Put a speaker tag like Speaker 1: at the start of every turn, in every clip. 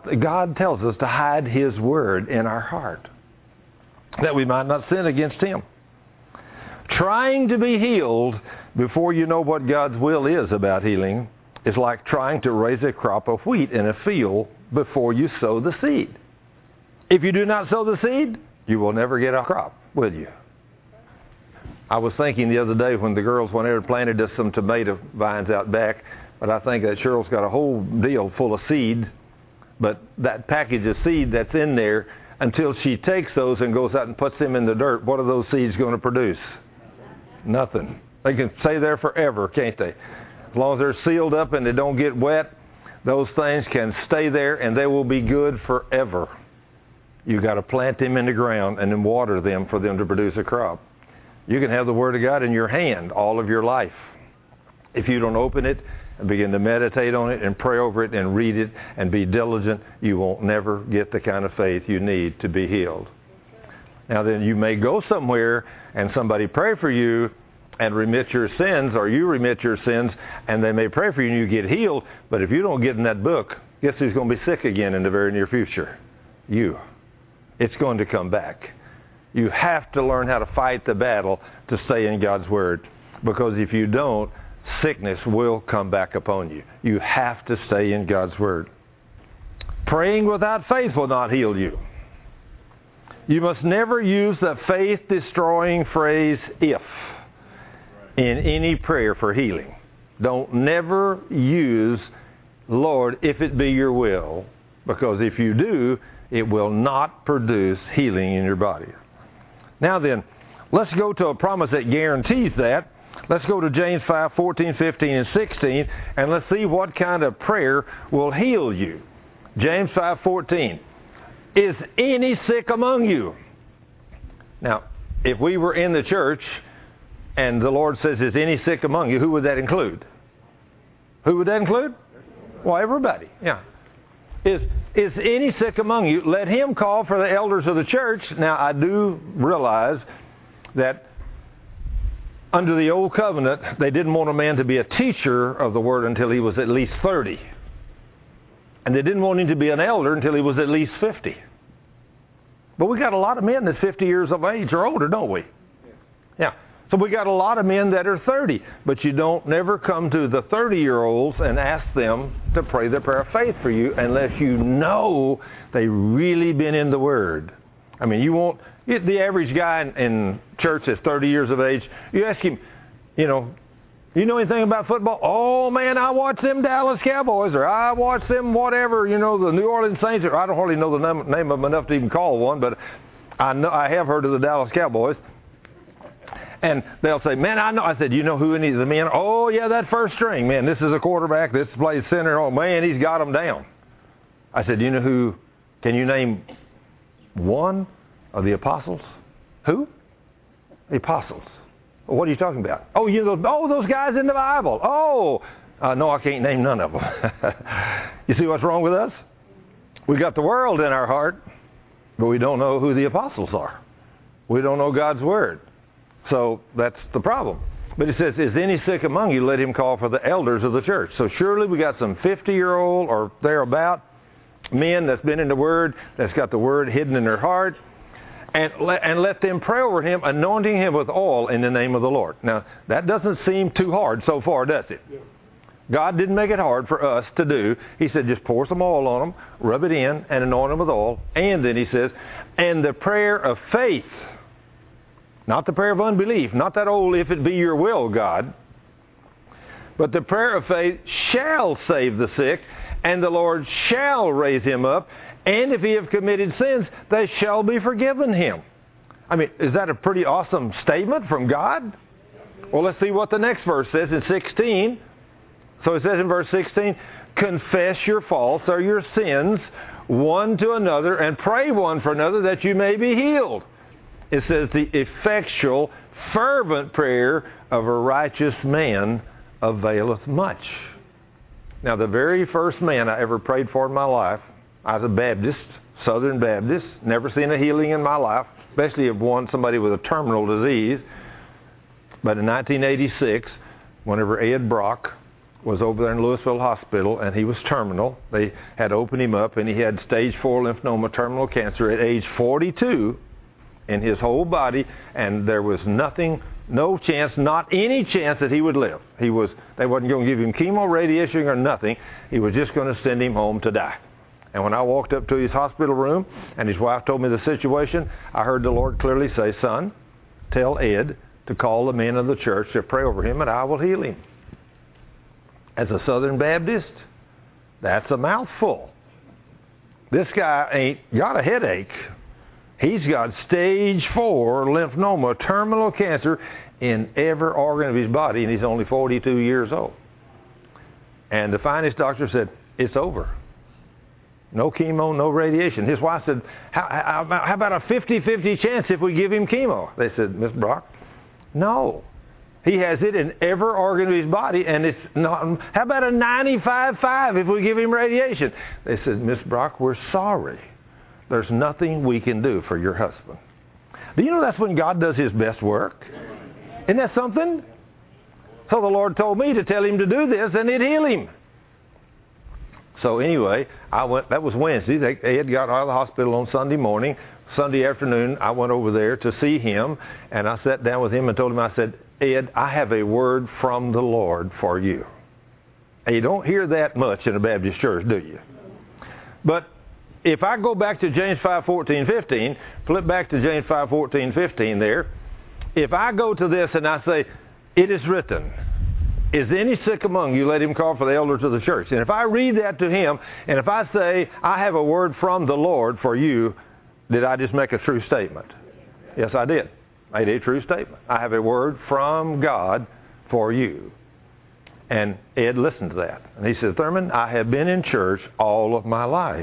Speaker 1: God tells us to hide His Word in our heart, that we might not sin against Him. Trying to be healed before you know what God's will is about healing is like trying to raise a crop of wheat in a field before you sow the seed. If you do not sow the seed, you will never get a crop, will you? I was thinking the other day when the girls went there and planted us some tomato vines out back, but I think that Cheryl's got a whole deal full of seeds, but that package of seed that's in there, until she takes those and goes out and puts them in the dirt, what are those seeds going to produce? Nothing. They can stay there forever, can't they? As long as they're sealed up and they don't get wet, those things can stay there and they will be good forever. You've got to plant them in the ground and then water them for them to produce a crop. You can have the Word of God in your hand all of your life. If you don't open it and begin to meditate on it and pray over it and read it and be diligent, you won't never get the kind of faith you need to be healed. Now then, you may go somewhere and somebody pray for you and remit your sins, or you remit your sins, and they may pray for you and you get healed, but if you don't get in that book, guess who's going to be sick again in the very near future? You. It's going to come back. You have to learn how to fight the battle to stay in God's Word, because if you don't, sickness will come back upon you. You have to stay in God's Word. Praying without faith will not heal you. You must never use the faith-destroying phrase, if, in any prayer for healing. Don't never use, Lord, if it be your will, because if you do, it will not produce healing in your body. Now then, let's go to a promise that guarantees that. Let's go to James 5, 14, 15, and 16, and let's see what kind of prayer will heal you. James 5, 14. Is any sick among you? Now, if we were in the church and the Lord says, is any sick among you, who would that include? Who would that include? Well, everybody, yeah. Is any sick among you? Let him call for the elders of the church. Now, I do realize that under the old covenant, they didn't want a man to be a teacher of the word until he was at least 30. And they didn't want him to be an elder until he was at least 50. But we got a lot of men that's 50 years of age or older, don't we? Yeah. So we got a lot of men that are 30. But you don't never come to the 30-year-olds and ask them to pray the prayer of faith for you unless you know they've really been in the Word. I mean, you won't... The average guy in church that's 30 years of age, you ask him, you know anything about football? Oh, man, I watch them Dallas Cowboys, or I watch them whatever, the New Orleans Saints. Or I don't hardly know the name of them enough to even call one, but I have heard of the Dallas Cowboys. And they'll say, man, I know. I said, you know who any of the men? Oh, yeah, that first string. Man, this is a quarterback. This plays center. Oh, man, he's got them down. I said, you know who? Can you name one of the apostles? Who? The apostles. What are you talking about? Oh, those guys in the Bible. Oh, no, I can't name none of them. You see what's wrong with us? We got the world in our heart, but we don't know who the apostles are. We don't know God's Word. So that's the problem. But it says, is any sick among you? Let him call for the elders of the church. So surely we got some 50-year-old or thereabout men that's been in the Word, that's got the Word hidden in their heart. And let them pray over him, anointing him with oil in the name of the Lord. Now, that doesn't seem too hard so far, does it? Yeah. God didn't make it hard for us to do. He said, just pour some oil on them, rub it in, and anoint them with oil. And then he says, and the prayer of faith, not the prayer of unbelief, not that old, if it be your will, God, but the prayer of faith shall save the sick, and the Lord shall raise him up. And if he have committed sins, they shall be forgiven him. I mean, is that a pretty awesome statement from God? Well, let's see what the next verse says in 16. So it says in verse 16, confess your faults or your sins one to another and pray one for another that you may be healed. It says the effectual, fervent prayer of a righteous man availeth much. Now, the very first man I ever prayed for in my life, I was a Baptist, Southern Baptist, never seen a healing in my life, especially of somebody with a terminal disease. But in 1986, whenever Ed Brock was over there in Louisville Hospital, and he was terminal. They had opened him up, and he had stage 4 lymphoma, terminal cancer at age 42 in his whole body, and there was nothing, no chance, not any chance that he would live. They wasn't going to give him chemo, radiation, or nothing. He was just going to send him home to die. And when I walked up to his hospital room, and his wife told me the situation, I heard the Lord clearly say, "Son, tell Ed to call the men of the church to pray over him, and I will heal him." As a Southern Baptist, that's a mouthful. This guy ain't got a headache. He's got stage 4 lymphoma, terminal cancer in every organ of his body, and he's only 42 years old. And the finest doctor said, "It's over. No chemo, no radiation." His wife said, how about a 50-50 chance if we give him chemo? They said, "Miss Brock, no. He has it in every organ of his body, and it's not. How about a 95-5 if we give him radiation?" They said, "Miss Brock, we're sorry. There's nothing we can do for your husband." Do you know that's when God does his best work? Isn't that something? So the Lord told me to tell him to do this, and it'd heal him. So anyway, I went. That was Wednesday. Ed got out of the hospital on Sunday morning. Sunday afternoon, I went over there to see him, and I sat down with him and told him, I said, "Ed, I have a word from the Lord for you." And you don't hear that much in a Baptist church, do you? But if I go back to James 5:14-15, flip back to James 5:14-15 there. If I go to this and I say, "It is written, is any sick among you, let him call for the elders of the church." And if I read that to him, and if I say, "I have a word from the Lord for you," did I just make a true statement? Yes, I did. I made a true statement. I have a word from God for you. And Ed listened to that. And he said, "Thurman, I have been in church all of my life.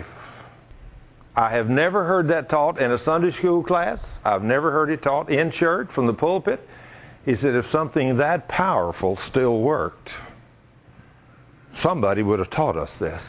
Speaker 1: I have never heard that taught in a Sunday school class. I've never heard it taught in church from the pulpit." He said, "If something that powerful still worked, somebody would have taught us this."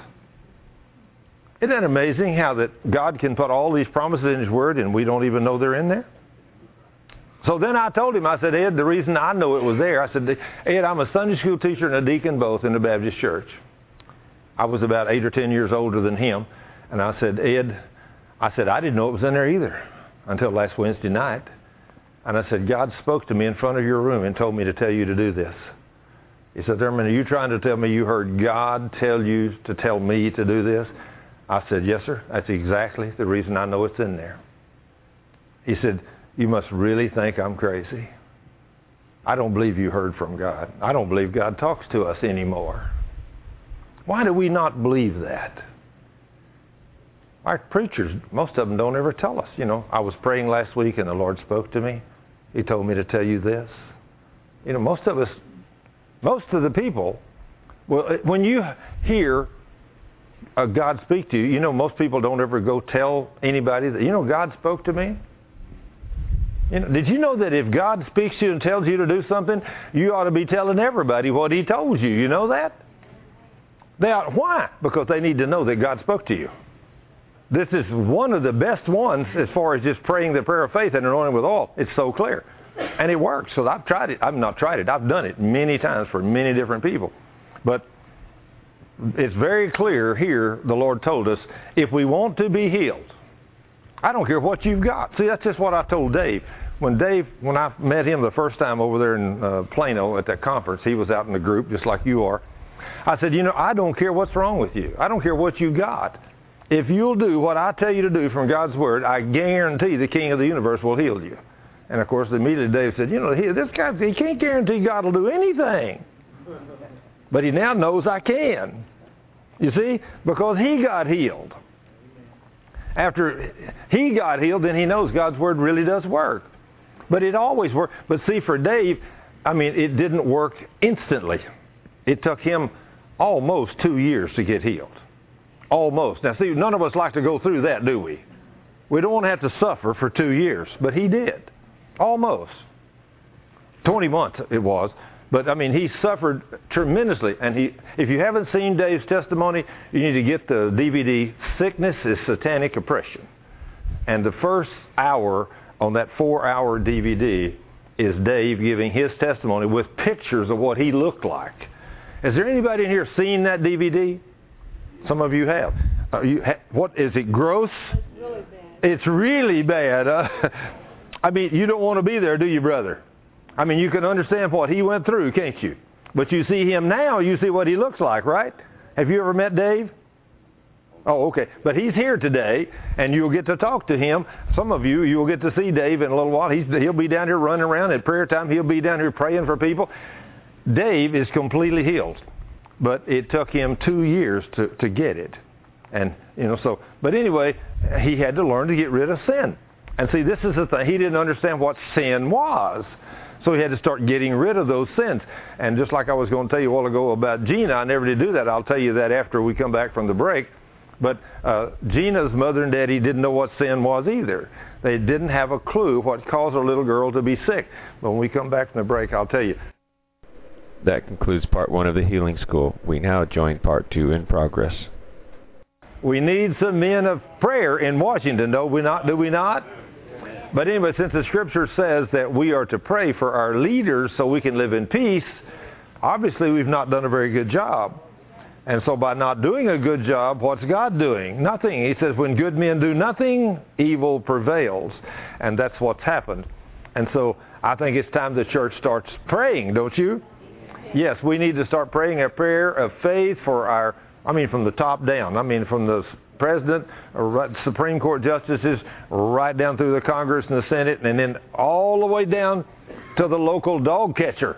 Speaker 1: Isn't that amazing how that God can put all these promises in his word and we don't even know they're in there? So then I told him, I said, "Ed, the reason I know it was there," I said, "Ed, I'm a Sunday school teacher and a deacon both in the Baptist church." I was about 8 or 10 years older than him. And I said, "Ed," I said, "I didn't know it was in there either until last Wednesday night." And I said, "God spoke to me in front of your room and told me to tell you to do this." He said, "Thurman, are you trying to tell me you heard God tell you to tell me to do this?" I said, "Yes, sir. That's exactly the reason I know it's in there." He said, "You must really think I'm crazy. I don't believe you heard from God. I don't believe God talks to us anymore." Why do we not believe that? Our preachers, most of them don't ever tell us. You know, I was praying last week and the Lord spoke to me. He told me to tell you this. You know, most of the people, well, when you hear God speak to you, you know, most people don't ever go tell anybody that, you know, God spoke to me. You know, did you know that if God speaks to you and tells you to do something, you ought to be telling everybody what he told you? You know that? Why? Because they need to know that God spoke to you. This is one of the best ones as far as just praying the prayer of faith and anointing with oil. It's so clear. And it works. So I've tried it. I've not tried it. I've done it many times for many different people. But it's very clear here, the Lord told us, if we want to be healed, I don't care what you've got. See, that's just what I told Dave. When I met him the first time over there in Plano at that conference, he was out in the group just like you are. I said, "You know, I don't care what's wrong with you. I don't care what you got. If you'll do what I tell you to do from God's Word, I guarantee the King of the universe will heal you." And of course, immediately Dave said, "You know, this guy, he can't guarantee God will do anything." But he now knows I can. You see? Because he got healed. After he got healed, then he knows God's Word really does work. But it always worked. But see, for Dave, I mean, it didn't work instantly. It took him almost 2 years to get healed. Almost. Now, see, none of us like to go through that, do we? We don't want to have to suffer for 2 years. But he did. Almost. 20 months it was. But, I mean, he suffered tremendously. And if you haven't seen Dave's testimony, you need to get the DVD, Sickness is Satanic Oppression. And the first hour on that 4-hour DVD is Dave giving his testimony with pictures of what he looked like. Has there anybody in here seen that DVD? Some of you have. What is it, gross? It's really bad. I mean, you don't want to be there, do you, brother? I mean, you can understand what he went through, can't you? But you see him now, you see what he looks like, right? Have you ever met Dave? Oh, okay. But he's here today, and you'll get to talk to him. Some of you, you'll get to see Dave in a little while. He'll be down here running around at prayer time. He'll be down here praying for people. Dave is completely healed, but it took him 2 years to get it. And, but anyway, he had to learn to get rid of sin. And see, this is the thing. He didn't understand what sin was. So he had to start getting rid of those sins. And just like I was going to tell you a while ago about Gina, I never did do that. I'll tell you that after we come back from the break. But Gina's mother and daddy didn't know what sin was either. They didn't have a clue what caused a little girl to be sick. But when we come back from the break, I'll tell you.
Speaker 2: That concludes part 1 of the Healing School. We now join part 2 in progress.
Speaker 1: We need some men of prayer in Washington, do we not? But anyway, since the Scripture says that we are to pray for our leaders so we can live in peace, obviously we've not done a very good job. And so by not doing a good job, what's God doing? Nothing. He says when good men do nothing, evil prevails. And that's what's happened. And so I think it's time the church starts praying, don't you? Yes, we need to start praying a prayer of faith for from the top down. From the President, Supreme Court justices, right down through the Congress and the Senate, and then all the way down to the local dog catcher.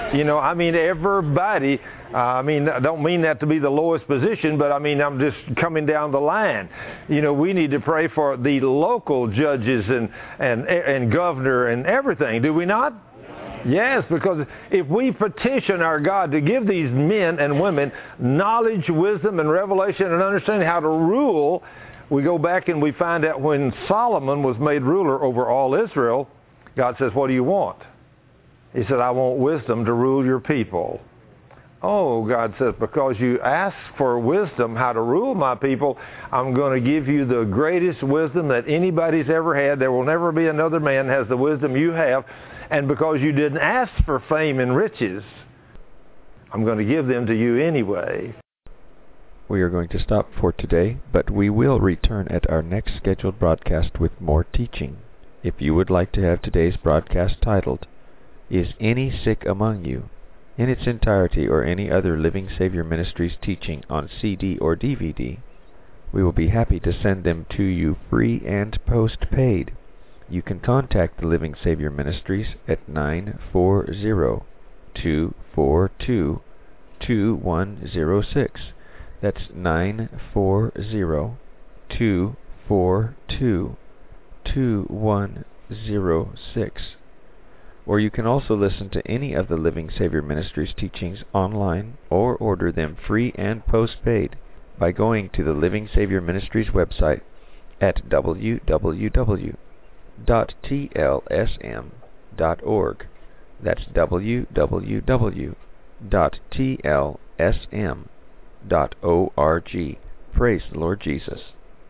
Speaker 1: Everybody. I don't mean that to be the lowest position, but I'm just coming down the line. We need to pray for the local judges and governor and everything, do we not? Yes, because if we petition our God to give these men and women knowledge, wisdom, and revelation and understanding how to rule, we go back and we find out when Solomon was made ruler over all Israel, God says, what do you want? He said, I want wisdom to rule your people. Oh, God says, because you asked for wisdom how to rule my people, I'm going to give you the greatest wisdom that anybody's ever had. There will never be another man that has the wisdom you have. And because you didn't ask for fame and riches, I'm going to give them to you anyway.
Speaker 2: We are going to stop for today, but we will return at our next scheduled broadcast with more teaching. If you would like to have today's broadcast titled, Is Any Sick Among You?, in its entirety, or any other Living Savior Ministries teaching on CD or DVD, we will be happy to send them to you free and postpaid. You can contact the Living Savior Ministries at 940-242-2106. That's 940-242-2106. Or you can also listen to any of the Living Savior Ministries teachings online or order them free and postpaid by going to the Living Savior Ministries website at www.tlsm.org. That's www.tlsm.org. Praise the Lord Jesus.